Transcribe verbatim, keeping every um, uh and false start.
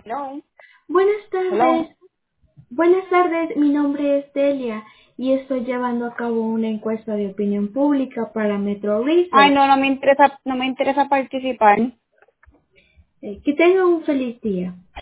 No. Buenas Hello. tardes. Buenas tardes, mi nombre es Delia y estoy llevando a cabo una encuesta de opinión pública para Metro Ay, Research. no, no me interesa, no me interesa participar. Eh, que tenga un feliz día.